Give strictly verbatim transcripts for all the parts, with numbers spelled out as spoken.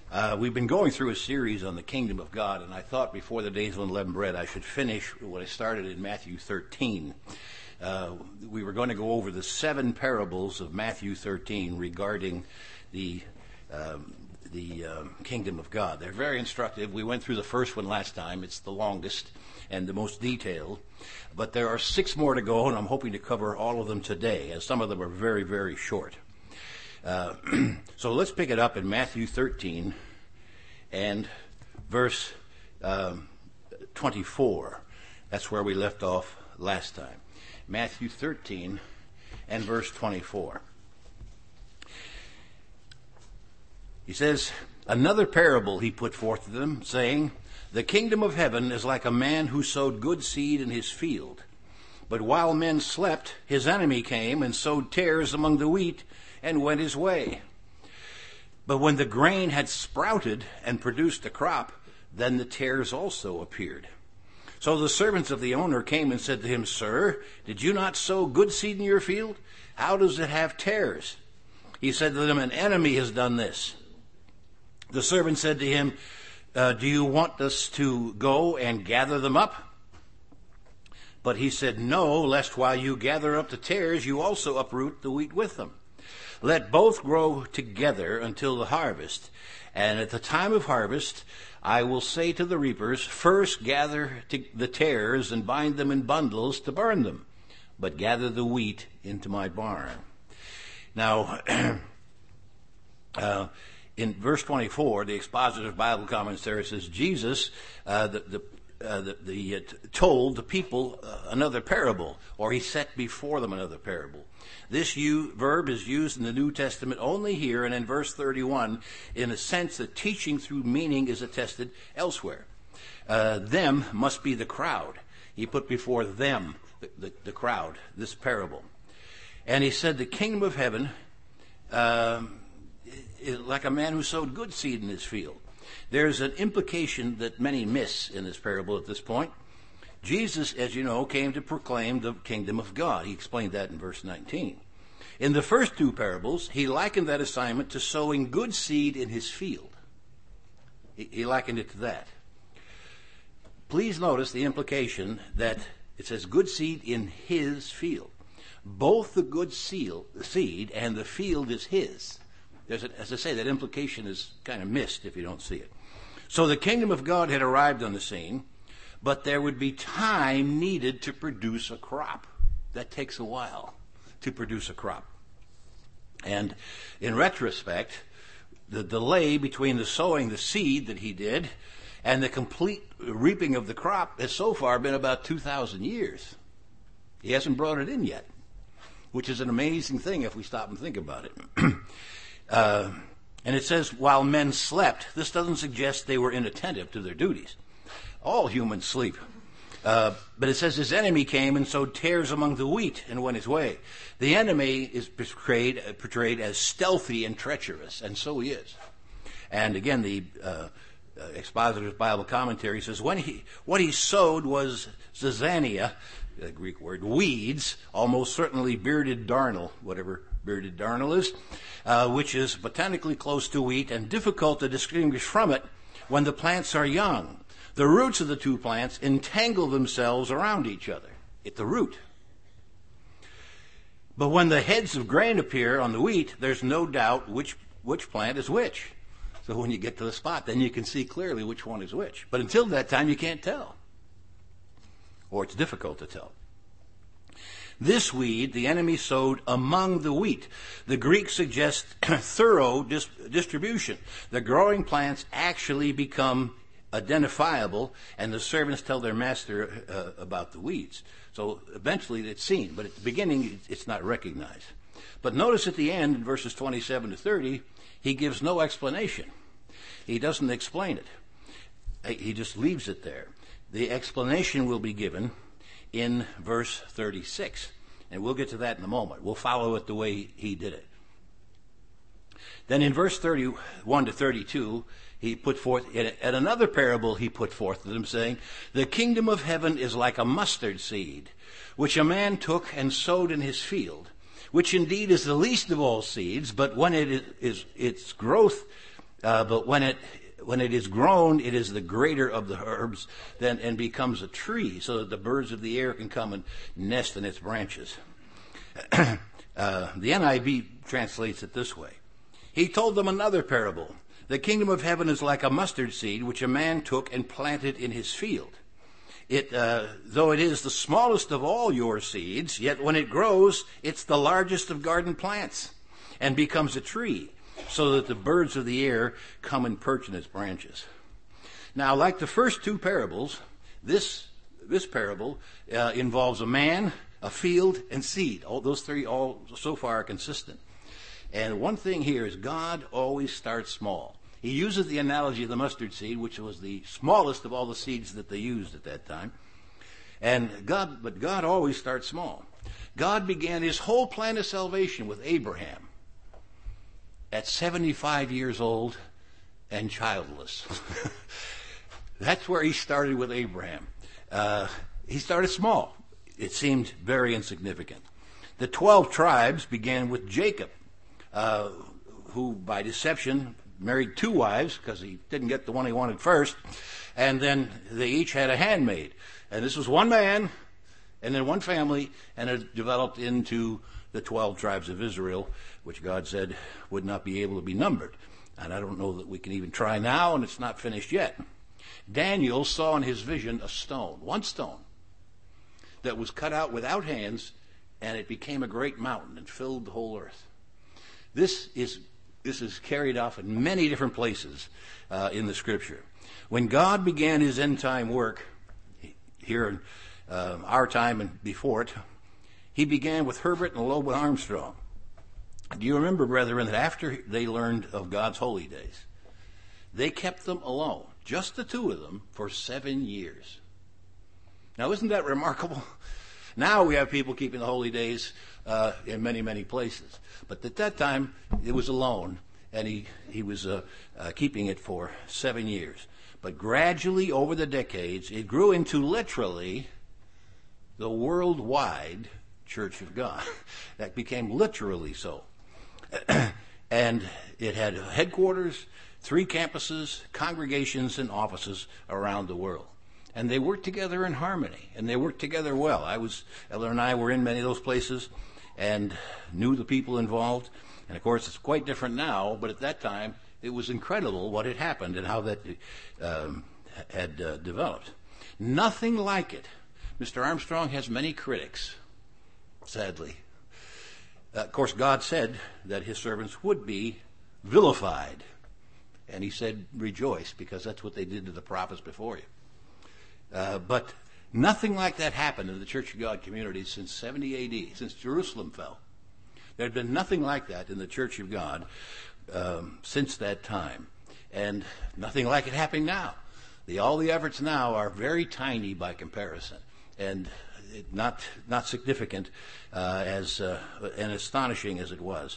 Uh, we've been going through a series on the kingdom of God, and I thought before the days of unleavened bread I should finish what I started in Matthew thirteen. Uh, we were going to go over the seven parables of Matthew thirteen regarding the um, the um, kingdom of God. They're very instructive. We went through the first one last time. It's the longest and the most detailed. But there are six more to go, and I'm hoping to cover all of them today, as some of them are very, very short. Uh, so let's pick it up in Matthew thirteen and verse um, twenty-four. That's where we left off last time. Matthew thirteen and verse twenty-four. He says, "Another parable he put forth to them, saying, The kingdom of heaven is like a man who sowed good seed in his field. But while men slept, his enemy came and sowed tares among the wheat and went his way. But when the grain had sprouted and produced a crop, then the tares also appeared. So the servants of the owner came and said to him, Sir, did you not sow good seed in your field? How does it have tares? He said to them, An enemy has done this. The servant said to him, uh, Do you want us to go and gather them up? But he said, No, lest while you gather up the tares, you also uproot the wheat with them. Let both grow together until the harvest. And at the time of harvest, I will say to the reapers, First gather the tares and bind them in bundles to burn them, but gather the wheat into my barn. Now, uh, in verse twenty-four, the Expositor's Bible Commentary says, Jesus, uh, the, the Uh, the, the uh, t- told the people uh, another parable, or he set before them another parable. This u- verb is used in the New Testament only here and in verse thirty-one in a sense that teaching through meaning is attested elsewhere. Uh, them must be the crowd. He put before them, the, the, the crowd, this parable. And he said the kingdom of heaven uh, is like a man who sowed good seed in his field. There's an implication that many miss in this parable at this point. Jesus, as you know, came to proclaim the kingdom of God. He explained that in verse nineteen. In the first two parables, he likened that assignment to sowing good seed in his field. He, he likened it to that. Please notice the implication that it says good seed in his field. Both the good seal, seed and the field is his. There's a, as I say, that implication is kind of missed if you don't see it. So the kingdom of God had arrived on the scene, but there would be time needed to produce a crop. That takes a while to produce a crop. And in retrospect, the delay between the sowing the seed that he did and the complete reaping of the crop has so far been about two thousand years. He hasn't brought it in yet, which is an amazing thing if we stop and think about it. Uh, and it says, while men slept, this doesn't suggest they were inattentive to their duties. All humans sleep. Uh, but it says his enemy came and sowed tares among the wheat and went his way. The enemy is portrayed, uh, portrayed as stealthy and treacherous, and so he is. And again, the uh, uh, Expositor's Bible Commentary says, when he, what he sowed was zizania, the Greek word, weeds, almost certainly bearded darnel, whatever bearded darnel is, uh, which is botanically close to wheat and difficult to distinguish from it when the plants are young. The roots of the two plants entangle themselves around each other at the root. But when the heads of grain appear on the wheat, there's no doubt which, which plant is which. So when you get to the spot, then you can see clearly which one is which. But until that time, you can't tell. Or it's difficult to tell. This weed the enemy sowed among the wheat. The Greek suggests thorough dis- distribution. The growing plants actually become identifiable, and the servants tell their master uh, about the weeds. So eventually it's seen, but at the beginning it's not recognized. But notice at the end, in verses twenty-seven to thirty, he gives no explanation. He doesn't explain it. He just leaves it there. The explanation will be given in verse thirty-six. And we'll get to that in a moment. We'll follow it the way he did it. Then in verse thirty-one to thirty-two, he put forth, at another parable he put forth to them, saying, The kingdom of heaven is like a mustard seed, which a man took and sowed in his field, which indeed is the least of all seeds, but when it is, its growth Uh, but when it when it is grown, it is the greater of the herbs, then and becomes a tree, so that the birds of the air can come and nest in its branches. uh, the N I V translates it this way: He told them another parable. The kingdom of heaven is like a mustard seed, which a man took and planted in his field. It, uh, though it is the smallest of all your seeds, yet when it grows, it's the largest of garden plants, and becomes a tree, so that the birds of the air come and perch in its branches. Now, like the first two parables, this this parable uh, involves a man, a field, and seed. All those three, all so far, are consistent. And one thing here is God always starts small. He uses the analogy of the mustard seed, which was the smallest of all the seeds that they used at that time. And God, but God always starts small. God began his whole plan of salvation with Abraham at seventy-five years old and childless. That's where he started with Abraham. Uh, he started small. It seemed very insignificant. The twelve tribes began with Jacob, uh, who by deception married two wives because he didn't get the one he wanted first, and then they each had a handmaid. And this was one man, and then one family, and it developed into the twelve tribes of Israel, which God said would not be able to be numbered. And I don't know that we can even try now, and it's not finished yet. Daniel saw in his vision a stone, one stone, that was cut out without hands, and it became a great mountain and filled the whole earth. This is This is carried off in many different places uh, in the Scripture. When God began his end-time work, here in uh, our time and before it, he began with Herbert and Loeb Armstrong. Do you remember, brethren, that after they learned of God's holy days, they kept them alone, just the two of them, for seven years? Now, isn't that remarkable? Now we have people keeping the holy days uh, in many, many places. But at that time, it was alone, and he, he was uh, uh, keeping it for seven years. But gradually, over the decades, it grew into literally the worldwide Church of God. That became literally so. And it had headquarters, three campuses, congregations, and offices around the world. And they worked together in harmony, and they worked together well. I was, Ella and I were in many of those places and knew the people involved. And of course, it's quite different now, but at that time, it was incredible what had happened and how that um, had uh, developed. Nothing like it. Mister Armstrong has many critics, sadly. Uh, of course, God said that his servants would be vilified. And he said, rejoice, because that's what they did to the prophets before you. Uh, but nothing like that happened in the Church of God community since seventy A D, since Jerusalem fell. There had been nothing like that in the Church of God um, since that time. And nothing like it happening now. The, all the efforts now are very tiny by comparison, and it, not not significant uh, as uh, and astonishing as it was.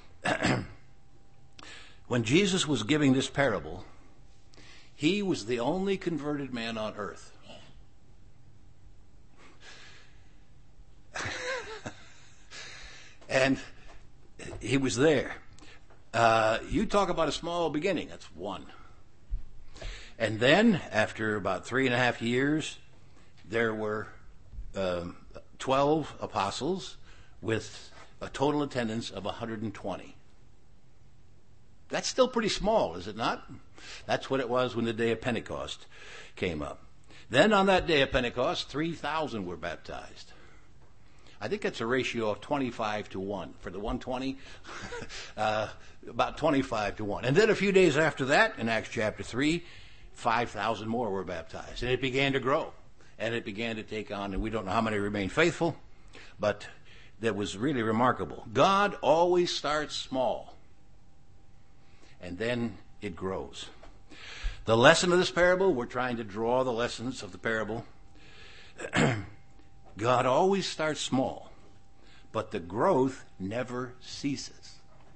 When Jesus was giving this parable, he was the only converted man on earth. And he was there. Uh, you talk about a small beginning. That's one. And then, after about three and a half years, there were um, twelve apostles with a total attendance of one hundred twenty. That's still pretty small, is it not? That's what it was when the day of Pentecost came up. Then on that day of Pentecost, three thousand were baptized. I think that's a ratio of twenty-five to one. For the one hundred twenty, uh, about twenty-five to one. And then a few days after that, in Acts chapter three, five thousand more were baptized. And it began to grow. And it began to take on, and we don't know how many remained faithful, but that was really remarkable. God always starts small, and then it grows. The lesson of this parable, we're trying to draw the lessons of the parable. God always starts small, but the growth never ceases.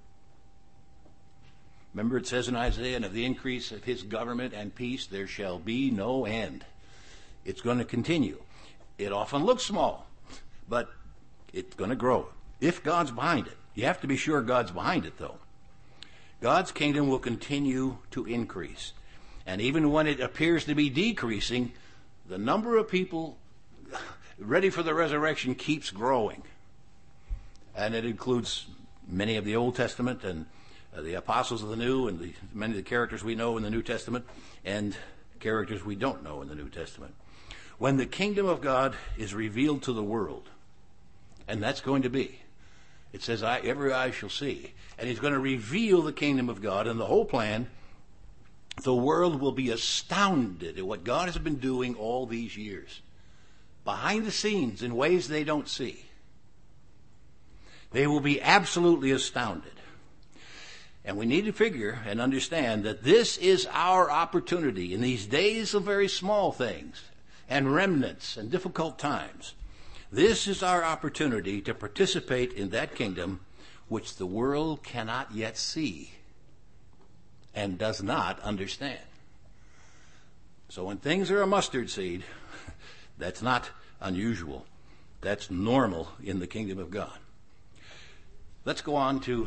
Remember, it says in Isaiah, and of the increase of his government and peace there shall be no end. It's going to continue. It often looks small, but it's going to grow if God's behind it. You have to be sure God's behind it, though. God's kingdom will continue to increase. And even when it appears to be decreasing, the number of people ready for the resurrection keeps growing. And it includes many of the Old Testament and uh, the apostles of the New, and the, many of the characters we know in the New Testament, and characters we don't know in the New Testament. When the kingdom of God is revealed to the world, and that's going to be, it says, I, every eye shall see. And he's going to reveal the kingdom of God, and the whole plan, the world will be astounded at what God has been doing all these years, behind the scenes in ways they don't see. They will be absolutely astounded. And we need to figure and understand that this is our opportunity in these days of very small things and remnants and difficult times. This is our opportunity to participate in that kingdom which the world cannot yet see and does not understand. So when things are a mustard seed, that's not unusual. That's normal in the kingdom of God. Let's go on to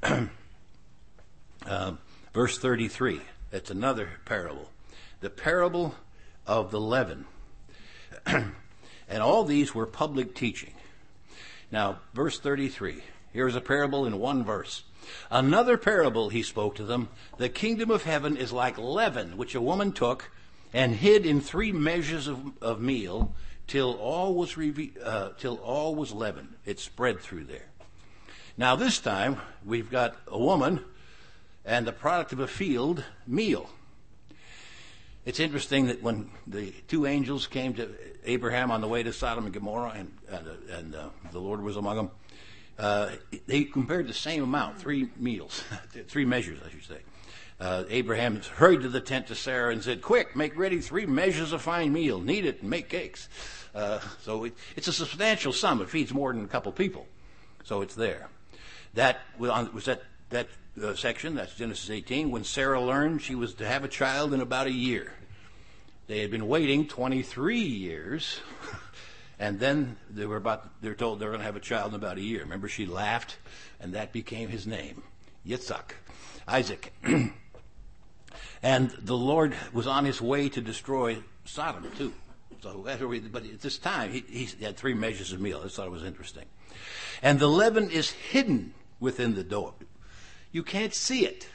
uh, verse thirty-three. That's another parable. The parable of the leaven. And all these were public teaching. Now, verse thirty-three. Here's a parable in one verse. Another parable he spoke to them. The kingdom of heaven is like leaven, which a woman took and hid in three measures of, of meal till all was reve- uh, till all was leavened. It spread through there. Now this time we've got a woman and the product of a field, meal. It's interesting that when the two angels came to Abraham on the way to Sodom and Gomorrah, and, and, uh, and uh, the Lord was among them, uh, they compared the same amount, three meals, three measures, I should say. Uh, Abraham hurried to the tent to Sarah and said, "Quick, make ready three measures of fine meal. Knead it and make cakes." Uh, so it, it's a substantial sum. It feeds more than a couple people. So it's there. That was that, that uh, section, that's Genesis eighteen, when Sarah learned she was to have a child in about a year. They had been waiting twenty-three years, and then they were about, they're told they're going to have a child in about a year. Remember, she laughed, and that became his name, Yitzhak, Isaac. And the Lord was on his way to destroy Sodom, too. So that's where we, but at this time, he, he had three measures of meal. I just thought it was interesting. And the leaven is hidden within the dough. You can't see it.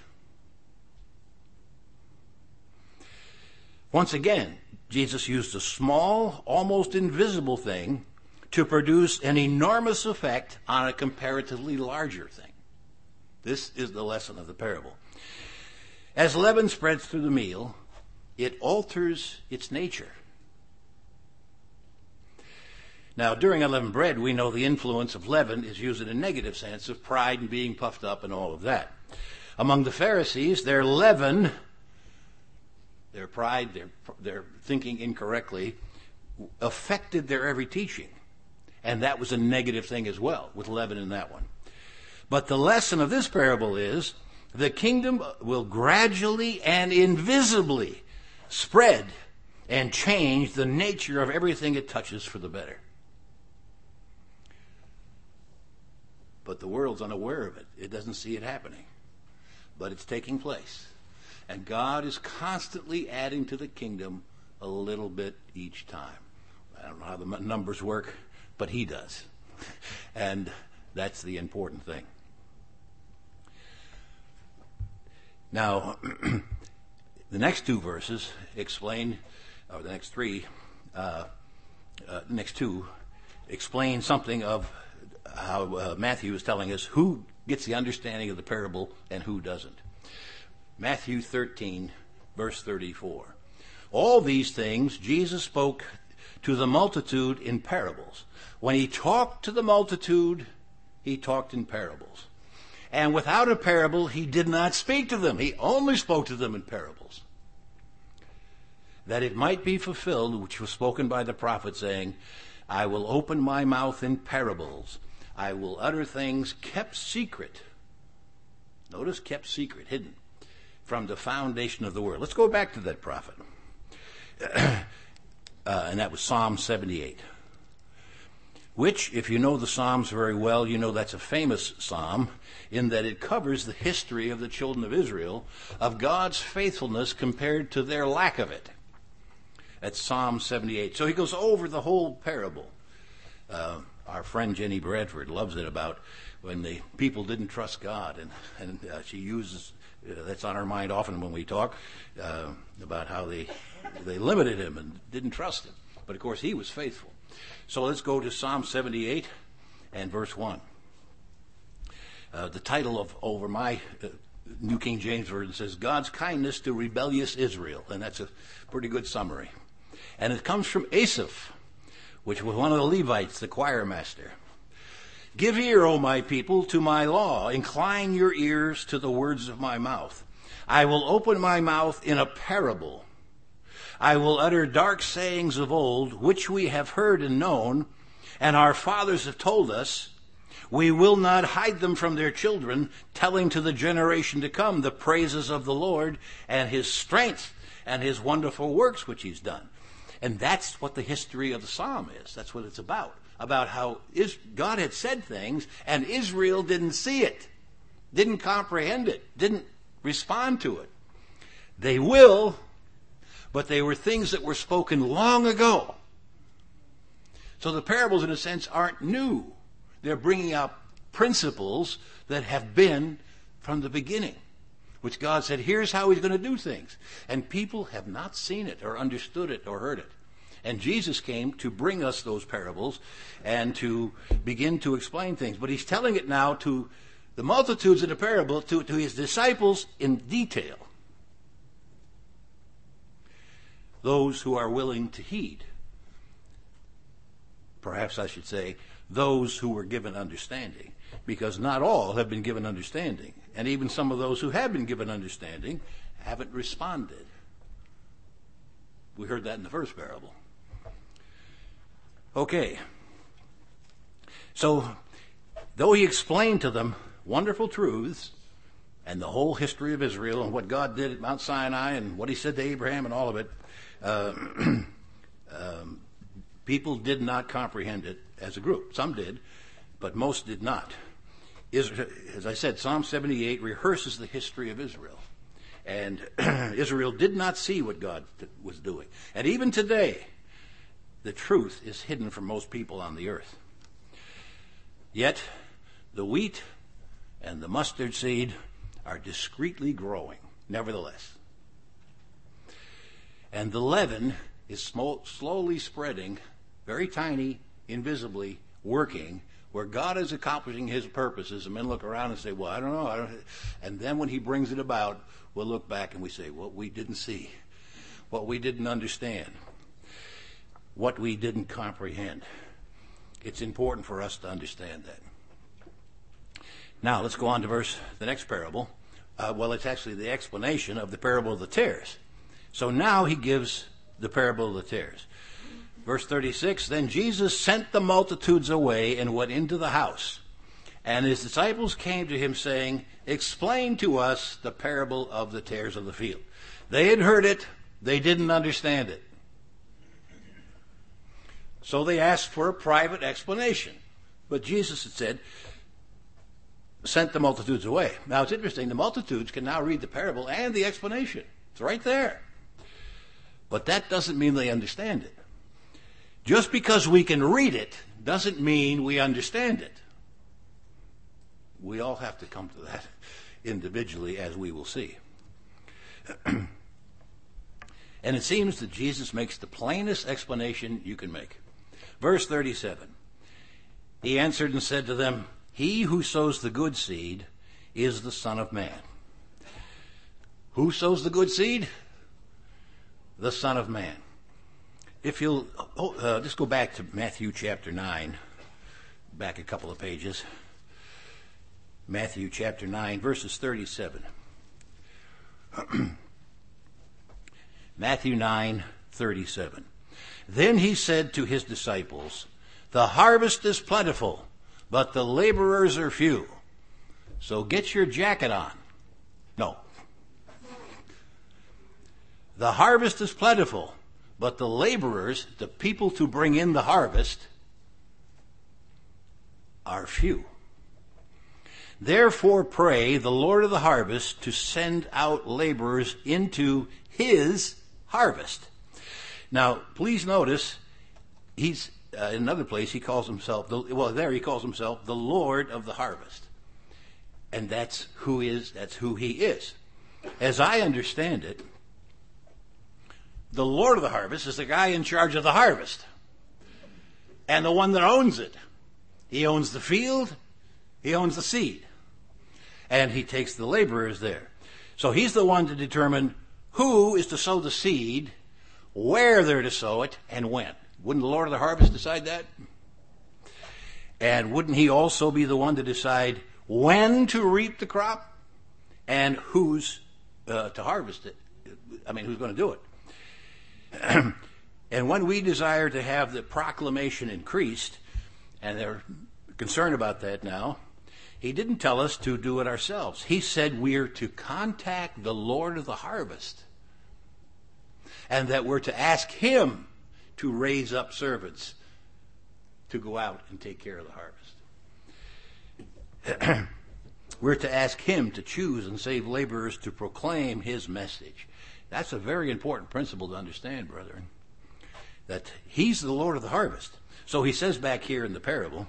Once again, Jesus used a small, almost invisible thing to produce an enormous effect on a comparatively larger thing. This is the lesson of the parable. As leaven spreads through the meal, it alters its nature. Now, during unleavened bread, we know the influence of leaven is used in a negative sense of pride and being puffed up and all of that. Among the Pharisees, their leaven, their pride, their, their thinking incorrectly, affected their every teaching. And that was a negative thing as well, with leaven in that one. But the lesson of this parable is the kingdom will gradually and invisibly spread and change the nature of everything it touches for the better. But the world's unaware of it. It doesn't see it happening. But it's taking place. And God is constantly adding to the kingdom a little bit each time. I don't know how the numbers work, but he does. And that's the important thing. Now, the next two verses explain, or the next three, uh, uh, the next two explain something of how uh, Matthew is telling us who gets the understanding of the parable and who doesn't. Matthew thirteen, verse thirty-four. All these things Jesus spoke to the multitude in parables. When he talked to the multitude, he talked in parables. And without a parable, he did not speak to them. He only spoke to them in parables. That it might be fulfilled, which was spoken by the prophet, saying, "I will open my mouth in parables. I will utter things kept secret." Notice, kept secret, hidden, from the foundation of the world. Let's go back to that prophet. uh, and that was Psalm seventy-eight. which, if you know the Psalms very well, you know that's a famous psalm in that it covers the history of the children of Israel, of God's faithfulness compared to their lack of it. That's Psalm seventy-eight. So he goes over the whole parable. Uh, our friend Jenny Bradford loves it about when the people didn't trust God, and, and uh, she uses, uh, that's on her mind often when we talk, uh, about how they, they limited him and didn't trust him. But of course he was faithful. So let's go to Psalm seventy-eight and verse one. Uh, the title of over my uh, New King James Version says, God's kindness to rebellious Israel. And that's a pretty good summary. And it comes from Asaph, which was one of the Levites, the choir master. Give ear, O my people, to my law. Incline your ears to the words of my mouth. I will open my mouth in a parable. I will utter dark sayings of old, which we have heard and known, and our fathers have told us. We will not hide them from their children, telling to the generation to come the praises of the Lord and his strength and his wonderful works which he's done. And that's what the history of the psalm is. That's what it's about. About how God had said things and Israel didn't see it, didn't comprehend it, didn't respond to it. They will, but they were things that were spoken long ago. So the parables, in a sense, aren't new. They're bringing out principles that have been from the beginning, which God said, here's how he's going to do things. And people have not seen it or understood it or heard it. And Jesus came to bring us those parables and to begin to explain things. But he's telling it now to the multitudes in the parable, to, to his disciples in detail. Those who are willing to heed. Perhaps I should say, those who were given understanding. Because not all have been given understanding. And even some of those who have been given understanding haven't responded. We heard that in the first parable. Okay. So, though he explained to them wonderful truths and the whole history of Israel and what God did at Mount Sinai and what he said to Abraham and all of it, uh, um, people did not comprehend it as a group. Some did, but most did not. As I said, Psalm seventy-eight rehearses the history of Israel. And Israel did not see what God was doing. And even today, the truth is hidden from most people on the earth. Yet, the wheat and the mustard seed are discreetly growing, nevertheless. And the leaven is sm- slowly spreading, very tiny, invisibly working, where God is accomplishing his purposes, and men look around and say, well, I don't know. I don't. And then when he brings it about, we'll look back and we say, what we didn't see, what we didn't understand, what we didn't comprehend. It's important for us to understand that. Now, let's go on to verse, the next parable. Uh, well, it's actually the explanation of the parable of the tares. So now he gives the parable of the tares. Verse thirty-six, then Jesus sent the multitudes away and went into the house. And his disciples came to him saying, explain to us the parable of the tares of the field. They had heard it. They didn't understand it. So they asked for a private explanation. But Jesus had said, sent the multitudes away. Now it's interesting. The multitudes can now read the parable and the explanation. It's right there. But that doesn't mean they understand it. Just because we can read it doesn't mean we understand it. We all have to come to that individually, as we will see. And it seems that Jesus makes the plainest explanation you can make. Verse thirty-seven. He answered and said to them, he who sows the good seed is the Son of Man. Who sows the good seed? The Son of Man. If you'll oh, uh, just go back to Matthew chapter nine, back a couple of pages. Matthew chapter nine, verses thirty-seven. Matthew nine, thirty-seven. Then he said to his disciples, the harvest is plentiful, but the laborers are few. So get your jacket on. No. The harvest is plentiful, but the laborers, the people to bring in the harvest, are few. Therefore pray the Lord of the harvest to send out laborers into his harvest. Now, please notice, he's uh, in another place he calls himself, the, well, there he calls himself the Lord of the harvest. And that's who is, that's who he is. As I understand it, the Lord of the harvest is the guy in charge of the harvest. And the one that owns it. He owns the field, he owns the seed. And he takes the laborers there. So he's the one to determine who is to sow the seed, where they're to sow it, and when. Wouldn't the Lord of the harvest decide that? And wouldn't he also be the one to decide when to reap the crop and who's uh, to harvest it? I mean, who's going to do it? And when we desire to have the proclamation increased, and they're concerned about that now, he didn't tell us to do it ourselves. He said we're to contact the Lord of the harvest, and that we're to ask him to raise up servants to go out and take care of the harvest. We're to ask him to choose and save laborers to proclaim his message. That's a very important principle to understand, brethren, that he's the Lord of the harvest. So he says back here in the parable,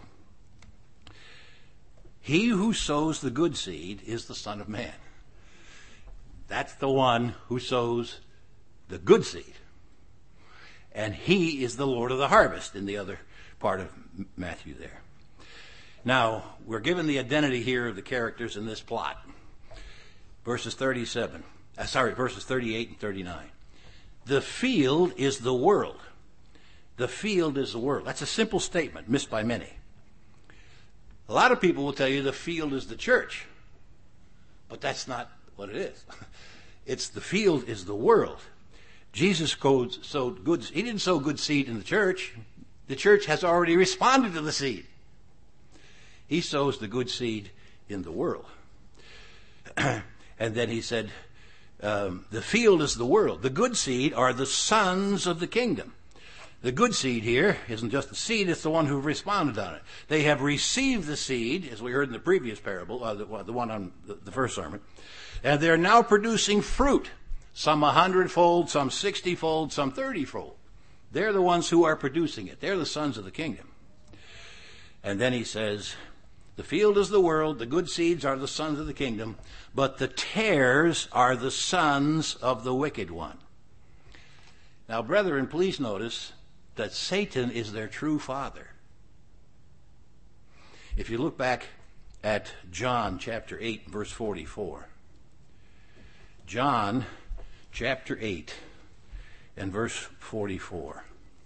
he who sows the good seed is the Son of Man. That's the one who sows the good seed. And he is the Lord of the harvest in the other part of Matthew there. Now, we're given the identity here of the characters in this plot. Verses thirty-seven, uh, sorry, verses thirty-eight and thirty-nine. The field is the world. The field is the world. That's a simple statement, missed by many. A lot of people will tell you the field is the church. But that's not what it is. It's the field is the world. Jesus sowed good, he didn't sow good seed in the church. The church has already responded to the seed. He sows the good seed in the world. And then he said, um, the field is the world. The good seed are the sons of the kingdom. The good seed here isn't just the seed, it's the one who responded on it. They have received the seed, as we heard in the previous parable, uh, the, well, the one on the, the first sermon, and they're now producing fruit. Some a hundredfold, some sixtyfold, some thirtyfold. They're the ones who are producing it. They're the sons of the kingdom. And then he says, the field is the world, the good seeds are the sons of the kingdom, but the tares are the sons of the wicked one. Now, brethren, please notice that Satan is their true father. If you look back at John chapter eight, verse forty-four. John chapter eight and verse forty-four.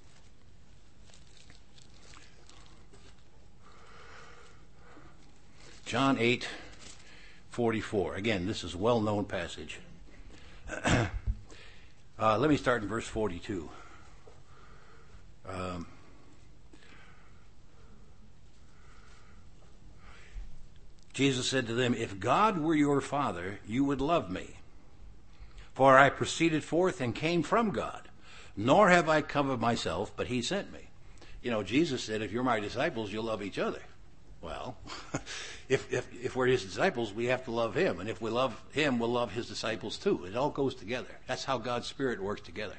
John eight, forty-four. Again, this is a well-known passage. uh, let me start in verse forty-two. Um, Jesus said to them, if God were your father, you would love me. For I proceeded forth and came from God, nor have I come of myself, but he sent me. You know, Jesus said, if you're my disciples, you'll love each other. Well, if, if if we're his disciples, we have to love him. And if we love him, we'll love his disciples too. It all goes together. That's how God's Spirit works together.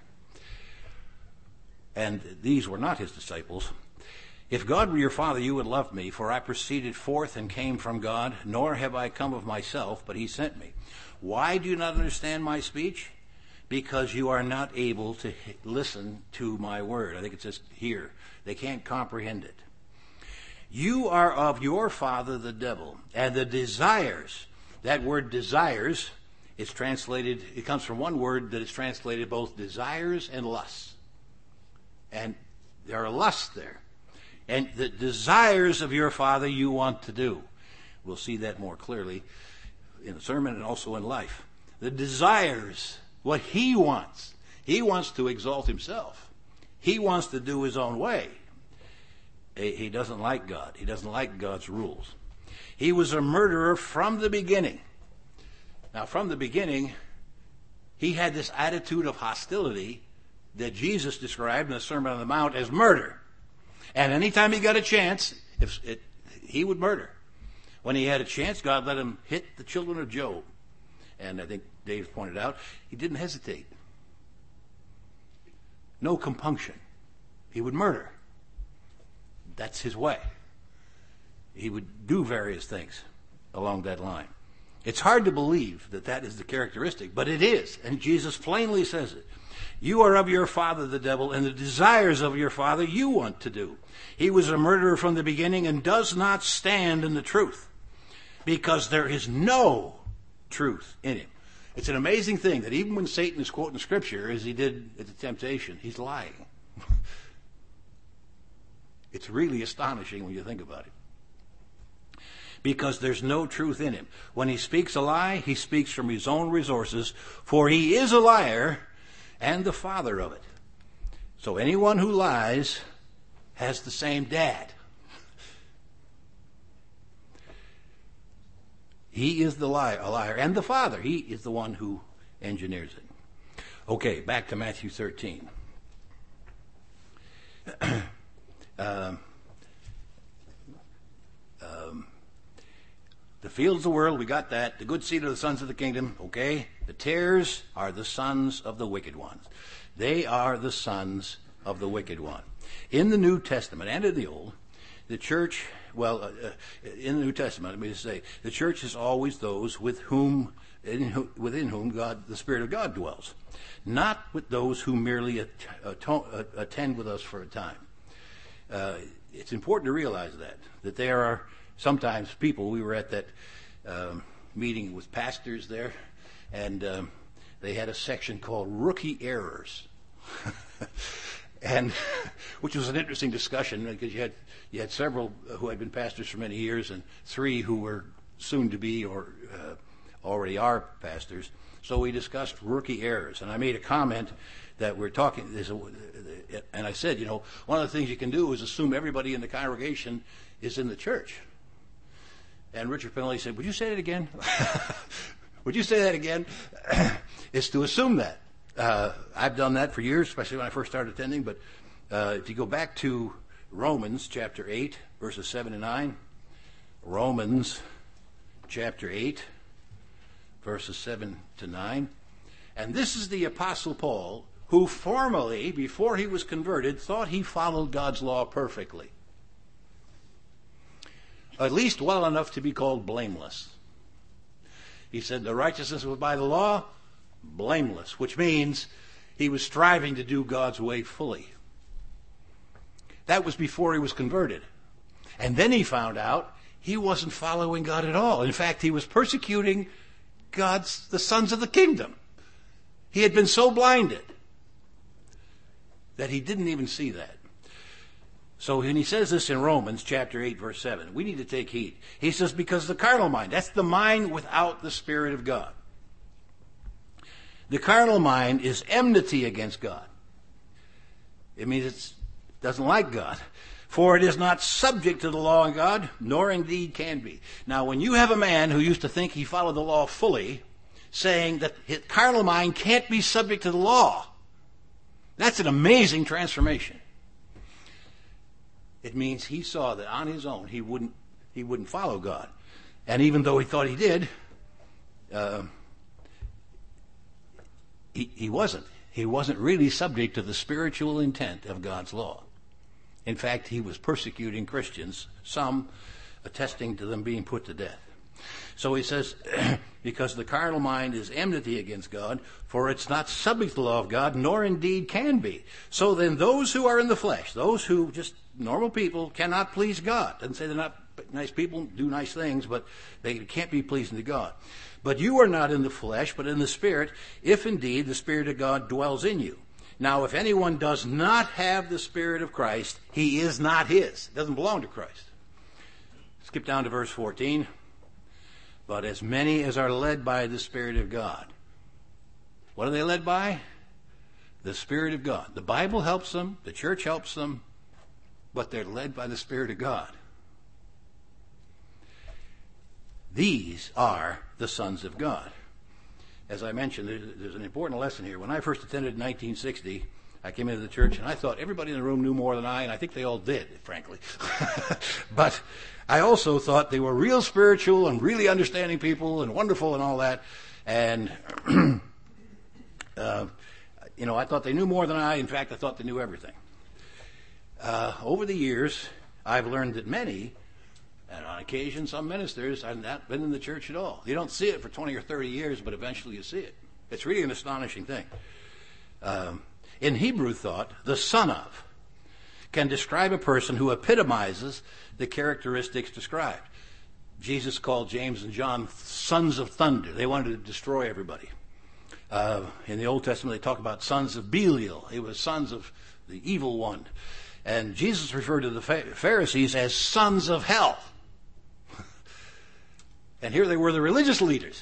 And these were not his disciples. If God were your father, you would love me, for I proceeded forth and came from God, nor have I come of myself, but he sent me. Why do you not understand my speech? Because you are not able to listen to my word. I think it says here. They can't comprehend it. You are of your father the devil, and the desires, that word desires is translated, it comes from one word that is translated both desires and lusts. And there are lusts there. And the desires of your father you want to do. We'll see that more clearly in the sermon and also in life. The desires, what he wants. He wants to exalt himself. He wants to do his own way. He doesn't like God. He doesn't like God's rules. He was a murderer from the beginning. Now, from the beginning, he had this attitude of hostility that Jesus described in the Sermon on the Mount as murder. And anytime he got a chance, if it, he would murder. When he had a chance, God let him hit the children of Job. And I think Dave pointed out, he didn't hesitate. No compunction. He would murder. That's his way. He would do various things along that line. It's hard to believe that that is the characteristic, but it is. And Jesus plainly says it. You are of your father, the devil, and the desires of your father you want to do. He was a murderer from the beginning and does not stand in the truth, because there is no truth in him. It's an amazing thing that even when Satan is quoting Scripture, as he did at the temptation, he's lying. It's really astonishing when you think about it. Because there's no truth in him. When he speaks a lie, he speaks from his own resources, for he is a liar and the father of it. So anyone who lies has the same dad. He is the liar, a liar, and the father. He is the one who engineers it. Okay, back to Matthew thirteen. um, um, the fields of the world, we got that. The good seed are the sons of the kingdom, okay? The tares are the sons of the wicked ones. They are the sons of the wicked one. In the New Testament and in the Old, the church, well, uh, in the New Testament, let me just say, the church is always those with whom, in who, within whom God, the Spirit of God dwells, not with those who merely at, uh, attend with us for a time. Uh, it's important to realize that, that there are sometimes people, we were at that um, meeting with pastors there, and um, they had a section called Rookie Errors. And which was an interesting discussion, because you had you had several who had been pastors for many years and three who were soon to be or uh, already are pastors. So we discussed rookie errors, and I made a comment that we're talking, and I said, you know, one of the things you can do is assume everybody in the congregation is in the church. And Richard Penley said, would you say that again? Would you say that again? It's to assume that. Uh, I've done that for years, especially when I first started attending, but uh, if you go back to Romans chapter eight, verses seven and nine, Romans chapter eight, verses seven to nine, and this is the Apostle Paul, who formerly, before he was converted, thought he followed God's law perfectly. At least well enough to be called blameless. He said the righteousness was by the law, blameless, which means he was striving to do God's way fully. That was before he was converted. And then he found out he wasn't following God at all. In fact, he was persecuting God's, the sons of the kingdom. He had been so blinded that he didn't even see that. So when he says this in Romans chapter eight, verse seven, we need to take heed. He says, because the carnal mind, that's the mind without the Spirit of God. The carnal mind is enmity against God. It means it doesn't like God. For it is not subject to the law of God, nor indeed can be. Now, when you have a man who used to think he followed the law fully, saying that his carnal mind can't be subject to the law, that's an amazing transformation. It means he saw that on his own he wouldn't he wouldn't follow God. And even though he thought he did, uh, he, he wasn't. He wasn't really subject to the spiritual intent of God's law. In fact, he was persecuting Christians, some attesting to them being put to death. So he says, because the carnal mind is enmity against God, for it's not subject to the law of God, nor indeed can be. So then those who are in the flesh, those who just normal people, cannot please God. Doesn't say they're not nice people, do nice things, but they can't be pleasing to God. But you are not in the flesh, but in the Spirit, if indeed the Spirit of God dwells in you. Now, if anyone does not have the Spirit of Christ, he is not his. It doesn't belong to Christ. Skip down to verse fourteen. But as many as are led by the Spirit of God. What are they led by? The Spirit of God. The Bible helps them. The church helps them. But they're led by the Spirit of God. These are the sons of God. As I mentioned, there's an important lesson here. When I first attended in nineteen sixty, I came into the church, and I thought everybody in the room knew more than I, and I think they all did, frankly. But I also thought they were real spiritual and really understanding people and wonderful and all that. And, uh, you know, I thought they knew more than I. In fact, I thought they knew everything. Uh, over the years, I've learned that many, and on occasion some ministers, have not been in the church at all. You don't see it for twenty or thirty years, but eventually you see it. It's really an astonishing thing. Um, in Hebrew thought, the son of can describe a person who epitomizes the characteristics described. Jesus called James and John sons of thunder. They wanted to destroy everybody. Uh, in the Old Testament, they talk about sons of Belial. He was sons of the evil one. And Jesus referred to the Pharisees as sons of hell. And here they were, the religious leaders.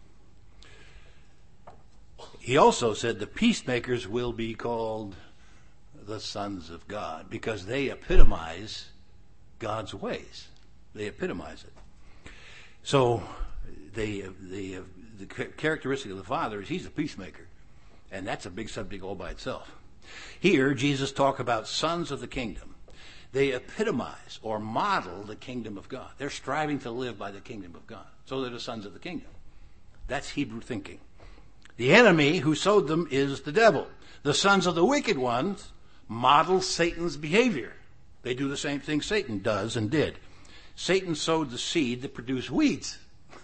He also said the peacemakers will be called the sons of God because they epitomize God's ways. They epitomize it. So they, they, the characteristic of the Father is he's a peacemaker. And that's a big subject all by itself. Here, Jesus talks about sons of the kingdom. They epitomize or model the kingdom of God. They're striving to live by the kingdom of God. So they're the sons of the kingdom. That's Hebrew thinking. The enemy who sowed them is the devil. The sons of the wicked ones model Satan's behavior. They do the same thing Satan does and did. Satan sowed the seed that produced weeds.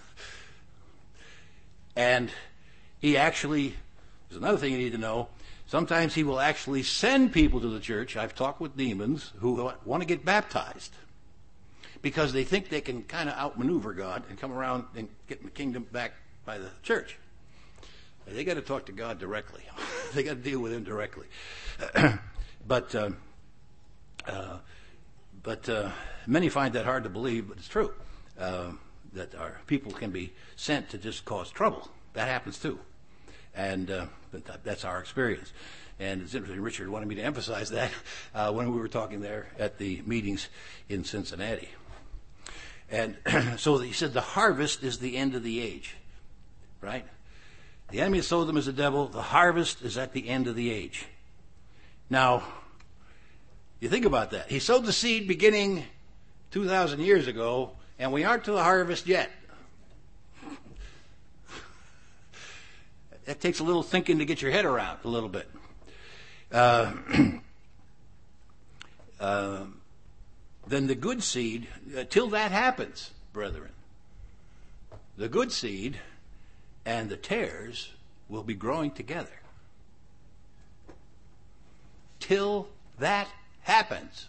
And he actually, there's another thing you need to know, sometimes he will actually send people to the church. I've talked with demons who want to get baptized because they think they can kind of outmaneuver God and come around and get the kingdom back by the church. They got to talk to God directly. They got to deal with him directly. but uh, uh, but uh, many find that hard to believe, but it's true uh, that our people can be sent to just cause trouble. That happens too, and uh, but that, that's our experience. And it's interesting. Richard wanted me to emphasize that uh, when we were talking there at the meetings in Cincinnati. And so he said the harvest is the end of the age, right? The enemy sowed them as the devil. The harvest is at the end of the age. Now, you think about that. He sowed the seed beginning two thousand years ago, and we aren't to the harvest yet. That takes a little thinking to get your head around a little bit. Uh, uh, then the good seed, uh, till that happens, brethren, the good seed and the tares will be growing together. Till that happens.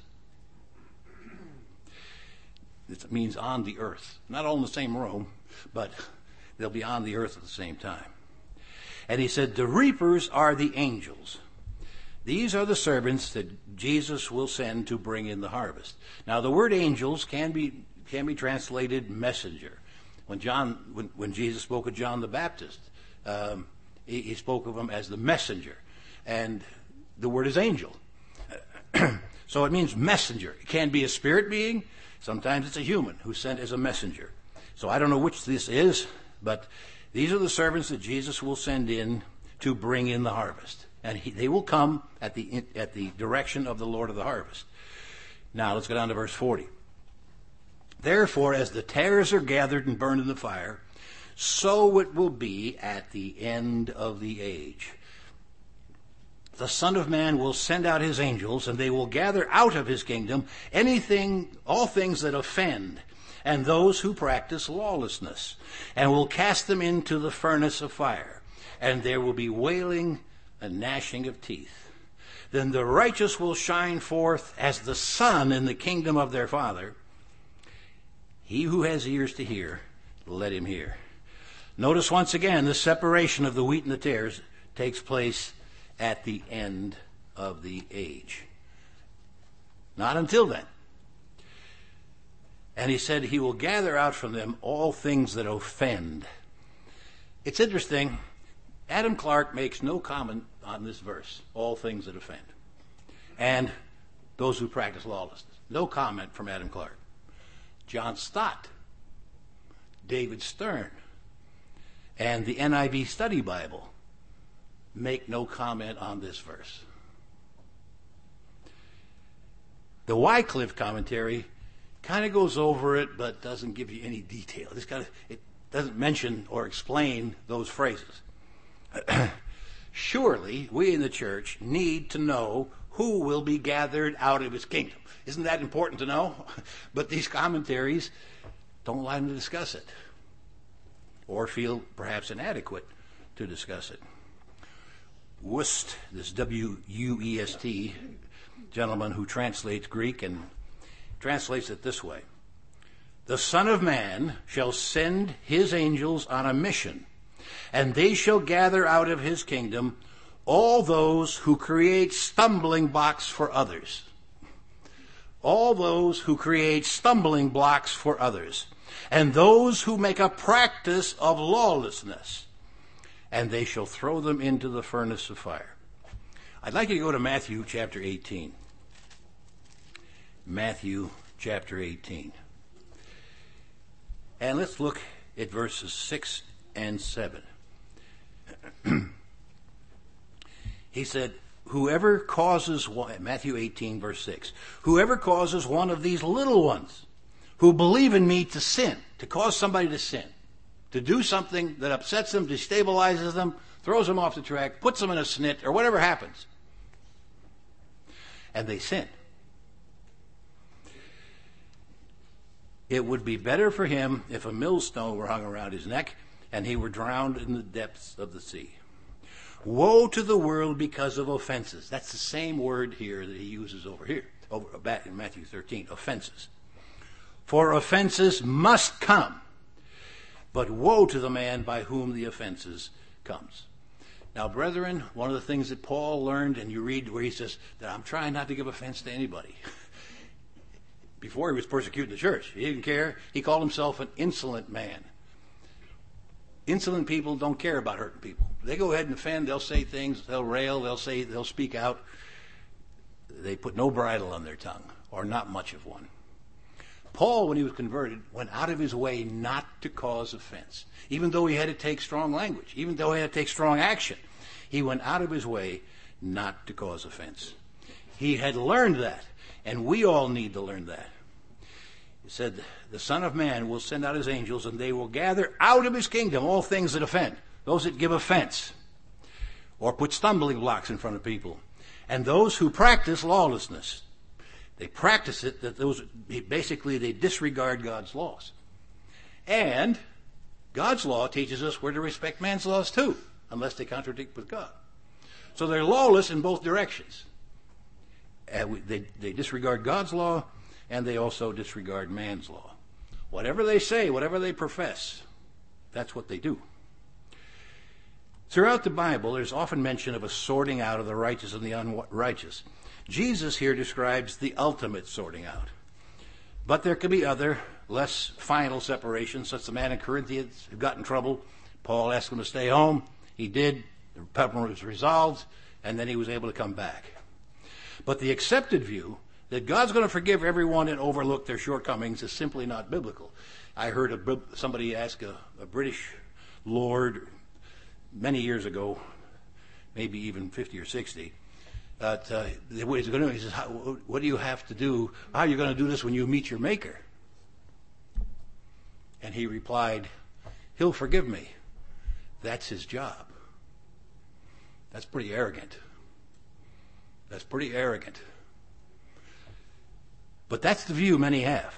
It means on the earth. Not all in the same room, but they'll be on the earth at the same time. And he said, the reapers are the angels. These are the servants that Jesus will send to bring in the harvest. Now, the word angels can be can be translated messenger. When John, when, when Jesus spoke of John the Baptist, um, he, he spoke of him as the messenger, and the word is angel. So it means messenger. It can be a spirit being. Sometimes it's a human who's sent as a messenger. So I don't know which this is, but these are the servants that Jesus will send in to bring in the harvest, and he, they will come at the at the direction of the Lord of the harvest. Now let's go down to verse forty. Therefore, as the tares are gathered and burned in the fire, so it will be at the end of the age. The Son of Man will send out his angels, and they will gather out of his kingdom anything, all things that offend, and those who practice lawlessness, and will cast them into the furnace of fire, and there will be wailing and gnashing of teeth. Then the righteous will shine forth as the sun in the kingdom of their Father. He who has ears to hear, let him hear. Notice once again, the separation of the wheat and the tares takes place at the end of the age. Not until then. And he said he will gather out from them all things that offend. It's interesting. Adam Clark makes no comment on this verse, all things that offend. And those who practice lawlessness. No comment from Adam Clark. John Stott, David Stern, and the N I V Study Bible make no comment on this verse. The Wycliffe commentary kind of goes over it, but doesn't give you any detail. It's kind of, it doesn't mention or explain those phrases. Surely, we in the church need to know who will be gathered out of his kingdom. Isn't that important to know? But these commentaries don't allow them to discuss it, or feel perhaps inadequate to discuss it. Wust, this W U E S T gentleman who translates Greek and translates it this way: the Son of Man shall send his angels on a mission, and they shall gather out of his kingdom all those who create stumbling blocks for others. All those who create stumbling blocks for others, and those who make a practice of lawlessness, and they shall throw them into the furnace of fire. I'd like you to go to Matthew chapter eighteen. Matthew chapter eighteen. And let's look at verses six and seven. He said, whoever causes one, Matthew eighteen, verse six, whoever causes one of these little ones who believe in me to sin, to cause somebody to sin, to do something that upsets them, destabilizes them, throws them off the track, puts them in a snit, or whatever happens, and they sin, it would be better for him if a millstone were hung around his neck and he were drowned in the depths of the sea. Woe to the world because of offenses. That's the same word here that he uses over here, over back in Matthew thirteen, offenses. For offenses must come, but woe to the man by whom the offenses comes. Now, brethren, one of the things that Paul learned, and you read where he says that I'm trying not to give offense to anybody. Before he was persecuting the church, he didn't care. He called himself an insolent man. Insolent people don't care about hurting people. They go ahead and offend. They'll say things. They'll rail. They'll say. They'll speak out. They put no bridle on their tongue, or not much of one. Paul, when he was converted, went out of his way not to cause offense, even though he had to take strong language, even though he had to take strong action. He went out of his way not to cause offense. He had learned that, and we all need to learn that. He said, the Son of Man will send out his angels, and they will gather out of his kingdom all things that offend, those that give offense, or put stumbling blocks in front of people, and those who practice lawlessness. They practice it, that those basically they disregard God's laws. And God's law teaches us we're to respect man's laws too, unless they contradict with God. So they're lawless in both directions. And we, they, they disregard God's law, and they also disregard man's law. Whatever they say, whatever they profess, that's what they do. Throughout the Bible, there's often mention of a sorting out of the righteous and the unrighteous. Jesus here describes the ultimate sorting out. But there could be other, less final separations, such as the man in Corinthians who got in trouble. Paul asked him to stay home. He did. The problem was resolved, and then he was able to come back. But the accepted view that God's going to forgive everyone and overlook their shortcomings is simply not biblical. I heard a, somebody ask a, a British lord many years ago, maybe even fifty or sixty, that uh, what he's going to do, he says, how, what do you have to do? How are you going to do this when you meet your Maker? And he replied, he'll forgive me. That's his job. That's pretty arrogant. That's pretty arrogant. But that's the view many have.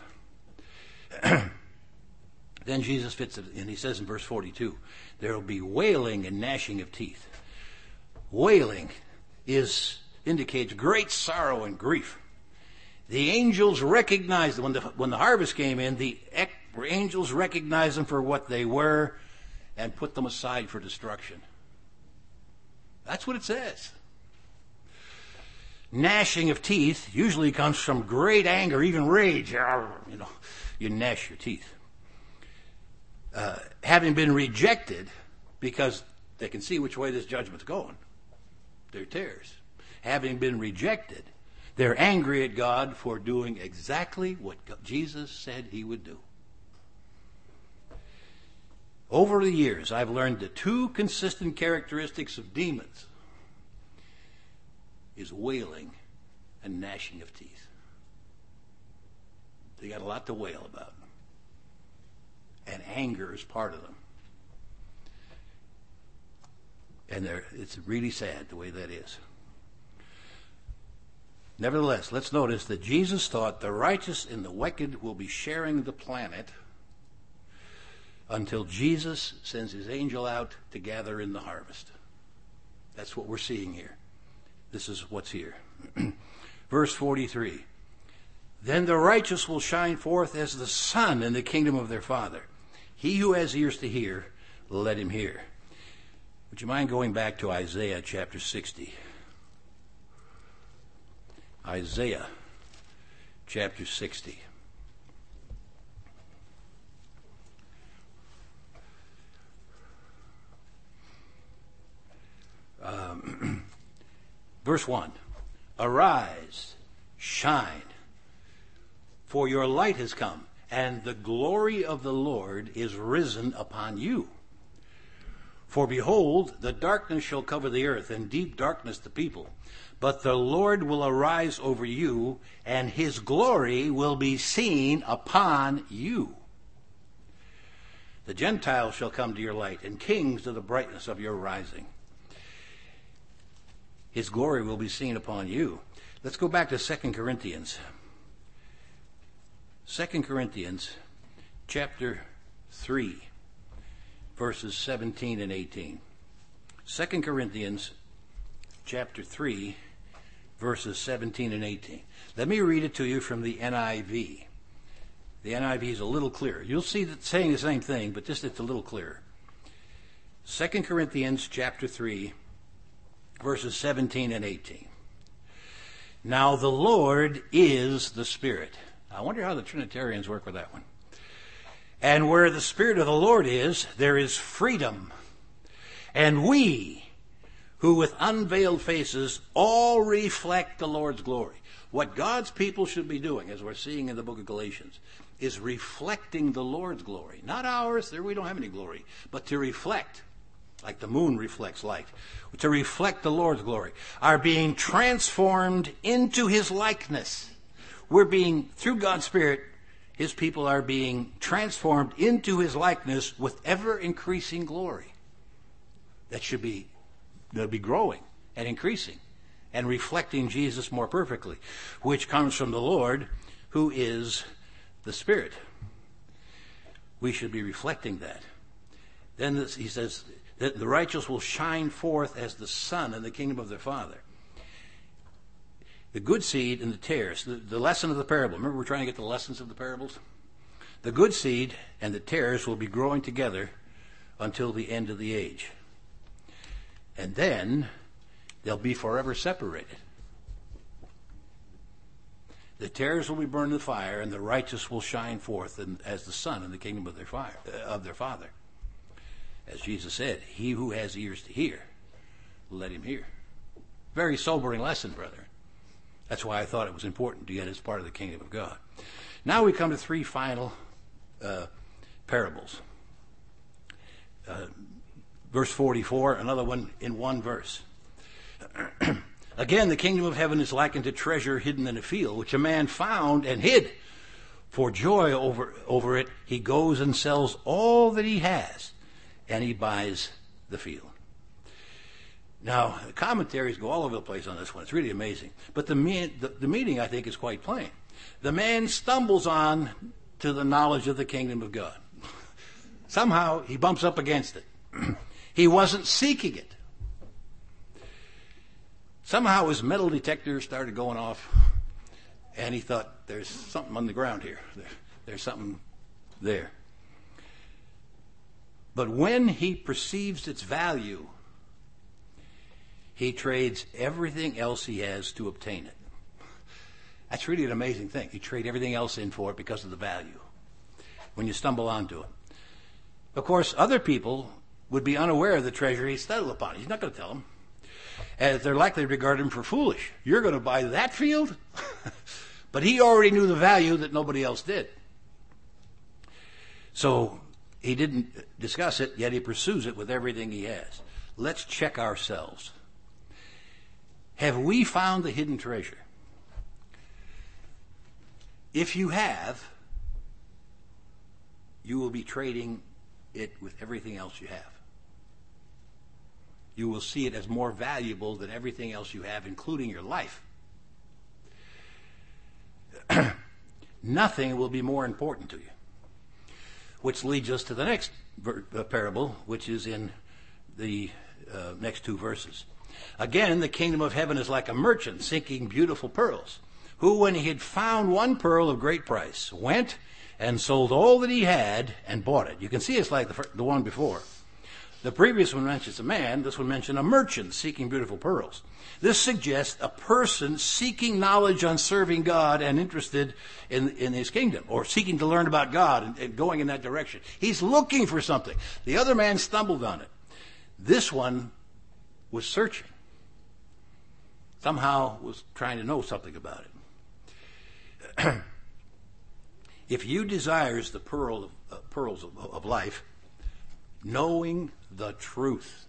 Then Jesus fits it, and he says in verse forty-two, there will be wailing and gnashing of teeth. Wailing is indicates great sorrow and grief. The angels recognized when the when the harvest came in, the angels recognized them for what they were and put them aside for destruction. That's what it says. Gnashing of teeth usually comes from great anger, even rage. You know, you gnash your teeth. Uh, having been rejected, because they can see which way this judgment's going, they're tares. Having been rejected, they're angry at God for doing exactly what Jesus said he would do. Over the years, I've learned the two consistent characteristics of demons is wailing and gnashing of teeth. They got a lot to wail about. And anger is part of them. And it's really sad the way that is. Nevertheless, let's notice that Jesus taught the righteous and the wicked will be sharing the planet until Jesus sends his angel out to gather in the harvest. That's what we're seeing here. This is what's here. Verse forty-three. Then the righteous will shine forth as the sun in the kingdom of their Father. He who has ears to hear, let him hear. Would you mind going back to Isaiah chapter sixty? Isaiah chapter sixty. Um, verse one. Arise, shine, for your light has come, and the glory of the Lord is risen upon you. For behold, the darkness shall cover the earth, and deep darkness the people. But the Lord will arise over you, and his glory will be seen upon you. The Gentiles shall come to your light, and kings to the brightness of your rising. His glory will be seen upon you. Let's go back to Second Corinthians. Second Corinthians chapter three, verses seventeen and eighteen. Second Corinthians chapter three, verses seventeen and eighteen. Let me read it to you from the N I V. The N I V is a little clearer. You'll see that saying the same thing, but just it's a little clearer. Second Corinthians chapter three, verses seventeen and eighteen. Now the Lord is the Spirit. I wonder how the Trinitarians work with that one. And where the Spirit of the Lord is, there is freedom. And we, who with unveiled faces all reflect the Lord's glory. What God's people should be doing, as we're seeing in the book of Galatians, is reflecting the Lord's glory. Not ours, there we don't have any glory, but to reflect, like the moon reflects light, to reflect the Lord's glory, are being transformed into his likeness. We're being, through God's Spirit, his people are being transformed into his likeness with ever-increasing glory. That should be, that'll be growing and increasing and reflecting Jesus more perfectly, which comes from the Lord, who is the Spirit. We should be reflecting that. Then this, he says that the righteous will shine forth as the sun in the kingdom of their Father. The good seed and the tares, the, the lesson of the parable. Remember, we're trying to get the lessons of the parables? The good seed and the tares will be growing together until the end of the age. And then they'll be forever separated. The tares will be burned in the fire, and the righteous will shine forth in, as the sun in the kingdom of their fire, uh, of their Father. As Jesus said, he who has ears to hear, let him hear. Very sobering lesson, brethren. That's why I thought it was important to get as part of the kingdom of God. Now we come to three final uh, parables. Uh, verse forty-four, another one in one verse. Again, the kingdom of heaven is likened to treasure hidden in a field, which a man found and hid. For joy over, over it, he goes and sells all that he has, and he buys the field. Now, the commentaries go all over the place on this one. It's really amazing. But the, mean, the, the meaning, I think, is quite plain. The man stumbles on to the knowledge of the kingdom of God. Somehow, he bumps up against it. He wasn't seeking it. Somehow, his metal detector started going off, and he thought, there's something on the ground here. There, there's something there. But when he perceives its value, he trades everything else he has to obtain it. That's really an amazing thing. You trade everything else in for it because of the value when you stumble onto it. Of course, other people would be unaware of the treasure he stumbled upon. He's not going to tell them. As they're likely to regard him for foolish. You're going to buy that field? But he already knew the value that nobody else did. So he didn't discuss it, yet he pursues it with everything he has. Let's check ourselves. Have we found the hidden treasure? If you have, you will be trading it with everything else you have. You will see it as more valuable than everything else you have, including your life. Nothing will be more important to you. Which leads us to the next ver- uh, parable, which is in the uh, next two verses. Again, the kingdom of heaven is like a merchant seeking beautiful pearls, who, when he had found one pearl of great price, went and sold all that he had and bought it. You can see it's like the, the one before. The previous one mentions a man. This one mentions a merchant seeking beautiful pearls. This suggests a person seeking knowledge on serving God and interested in, in his kingdom, or seeking to learn about God and, and going in that direction. He's looking for something. The other man stumbled on it. This one was searching. Somehow was trying to know something about it. If you desires the pearl of, uh, pearls of, of life, knowing the truth.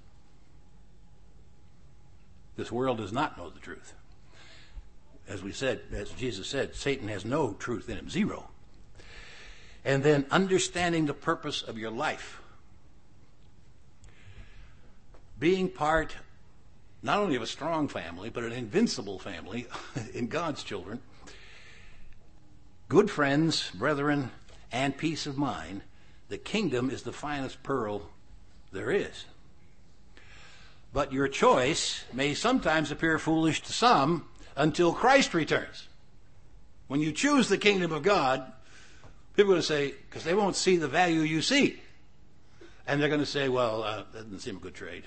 This world does not know the truth. As we said, as Jesus said, Satan has no truth in him, zero. And then understanding the purpose of your life. Being part not only of a strong family, but an invincible family in God's children. Good friends, brethren, and peace of mind. The kingdom is the finest pearl there is. But your choice may sometimes appear foolish to some until Christ returns. When you choose the kingdom of God, people are going to say, because they won't see the value you see. And they're going to say, well, uh, that doesn't seem a good trade.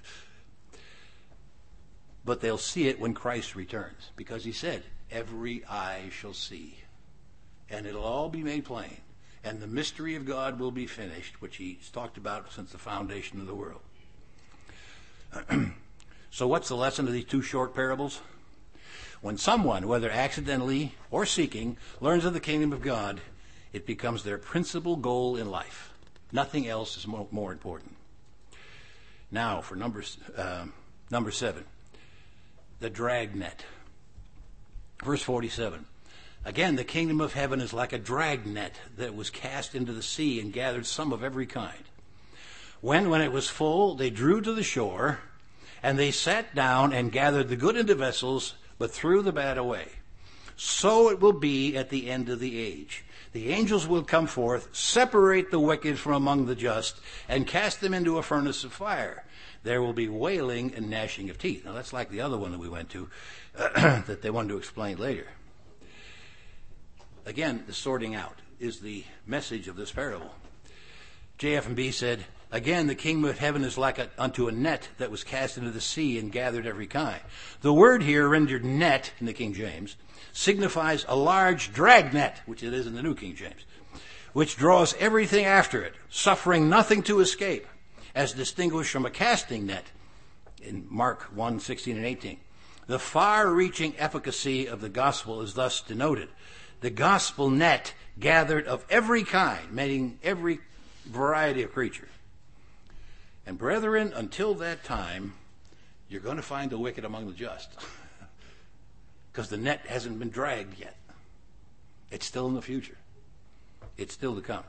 But they'll see it when Christ returns. Because he said, every eye shall see. And it'll all be made plain. And the mystery of God will be finished, which he's talked about since the foundation of the world. So what's the lesson of these two short parables? When someone, whether accidentally or seeking, learns of the kingdom of God, it becomes their principal goal in life. Nothing else is more, more important. Now for number, uh, number seven, the dragnet. Verse forty-seven. Again, the kingdom of heaven is like a dragnet that was cast into the sea and gathered some of every kind. When, when it was full, they drew to the shore, and they sat down and gathered the good into vessels, but threw the bad away. So it will be at the end of the age. The angels will come forth, separate the wicked from among the just, and cast them into a furnace of fire. There will be wailing and gnashing of teeth. Now that's like the other one that we went to, that they wanted to explain later. Again, the sorting out is the message of this parable. J F and B said, again, the kingdom of heaven is like a, unto a net that was cast into the sea and gathered every kind. The word here, rendered net in the King James, signifies a large dragnet, which it is in the New King James, which draws everything after it, suffering nothing to escape, as distinguished from a casting net in Mark one, sixteen and eighteen. The far-reaching efficacy of the gospel is thus denoted. The gospel net gathered of every kind, meaning every variety of creature. And brethren, until that time, you're going to find the wicked among the just. Because the net hasn't been dragged yet. It's still in the future. It's still to come.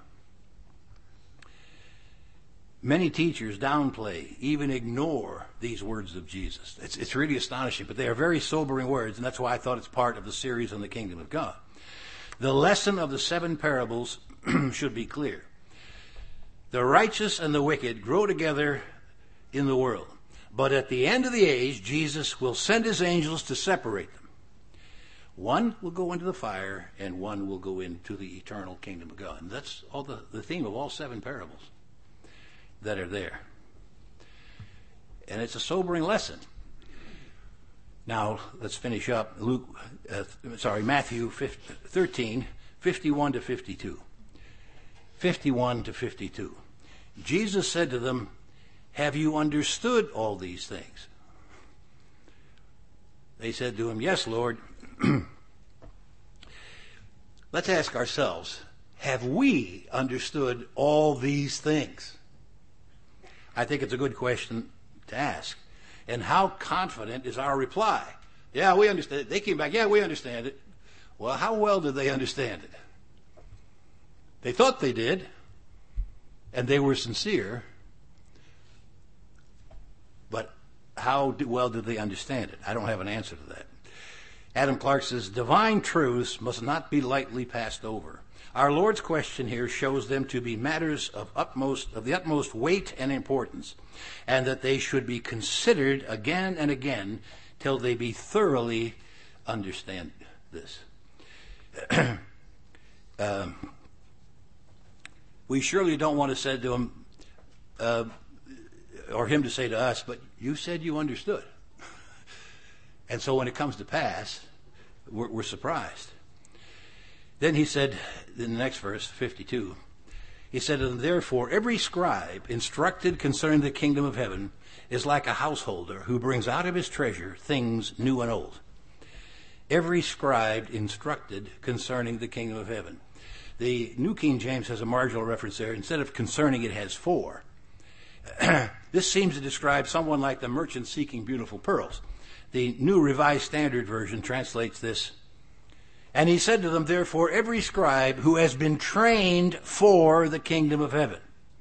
Many teachers downplay, even ignore these words of Jesus. It's, it's really astonishing, but they are very sobering words, and that's why I thought it's part of the series on the kingdom of God. The lesson of the seven parables should be clear. The righteous and the wicked grow together in the world. But at the end of the age, Jesus will send his angels to separate them. One will go into the fire, and one will go into the eternal kingdom of God. And that's all the, the theme of all seven parables that are there. And it's a sobering lesson. Now, let's finish up. Luke, uh, sorry, Matthew thirteen, fifty-one to fifty-two. fifty-one to fifty-two. Jesus said to them, have you understood all these things? They said to him, yes, Lord. Let's ask ourselves, have we understood all these things? I think it's a good question to ask. And how confident is our reply? Yeah, we understand it. They came back, yeah, we understand it. Well, how well did they understand it? They thought they did, and they were sincere, but how well did they understand it? I don't have an answer to that. Adam Clark says, divine truths must not be lightly passed over. Our Lord's question here shows them to be matters of utmost of the utmost weight and importance, and that they should be considered again and again till they be thoroughly understand this. um, we surely don't want to say to him, uh, or him to say to us, but you said you understood. And so when it comes to pass, we're, we're surprised. Then he said, in the next verse, fifty-two, he said, and therefore every scribe instructed concerning the kingdom of heaven is like a householder who brings out of his treasure things new and old. Every scribe instructed concerning the kingdom of heaven. The New King James has a marginal reference there. Instead of concerning, it has for. This seems to describe someone like the merchant seeking beautiful pearls. The New Revised Standard Version translates this, and he said to them, therefore, every scribe who has been trained for the kingdom of heaven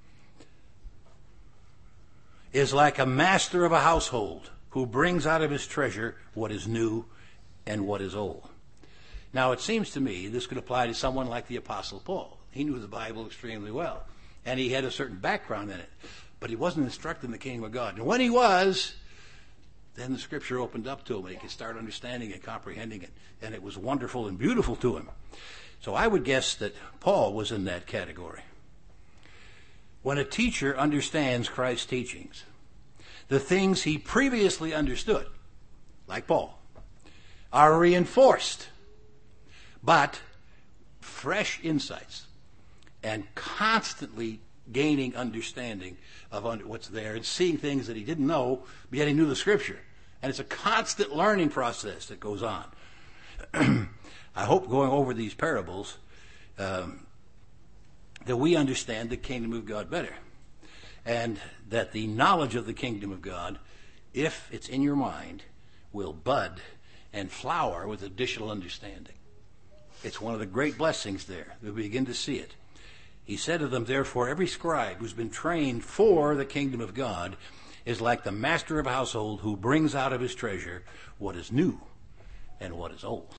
is like a master of a household who brings out of his treasure what is new and what is old. Now, it seems to me this could apply to someone like the Apostle Paul. He knew the Bible extremely well, and he had a certain background in it, but he wasn't instructed in the kingdom of God. And when he was, then the scripture opened up to him, and he could start understanding and comprehending it, and it was wonderful and beautiful to him. So I would guess that Paul was in that category. When a teacher understands Christ's teachings, the things he previously understood, like Paul, are reinforced, but fresh insights and constantly gaining understanding of what's there and seeing things that he didn't know, but yet he knew the scripture. And it's a constant learning process that goes on. I hope going over these parables um, that we understand the kingdom of God better, and that the knowledge of the kingdom of God, if it's in your mind, will bud and flower with additional understanding. It's one of the great blessings there. We begin to see it. He said to them, therefore, every scribe who's been trained for the kingdom of God is like the master of a household who brings out of his treasure what is new and what is old.